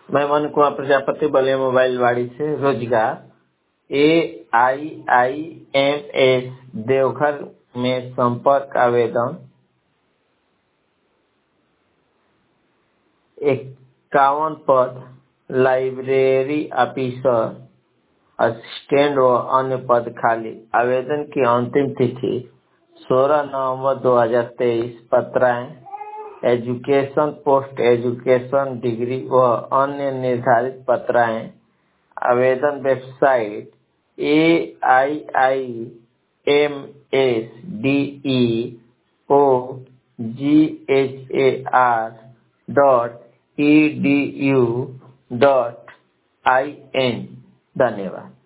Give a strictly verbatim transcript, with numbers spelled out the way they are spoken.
मैं मन कुमार प्रजापति बलिया मोबाइल वाड़ी से रोजगार A I I M S Deoghar में संपर्क आवेदन इक्यावन पद, लाइब्रेरी ऑफिसर, असिस्टेंट व अन्य पद खाली। आवेदन की अंतिम तिथि सोलह नवंबर दो हजार तेईस। पत्राएं एजुकेशन, पोस्ट एजुकेशन डिग्री व अन्य निर्धारित पत्राएं। आवेदन website A I I M S D E O G H A R dot E D U dot I N. धन्यवाद।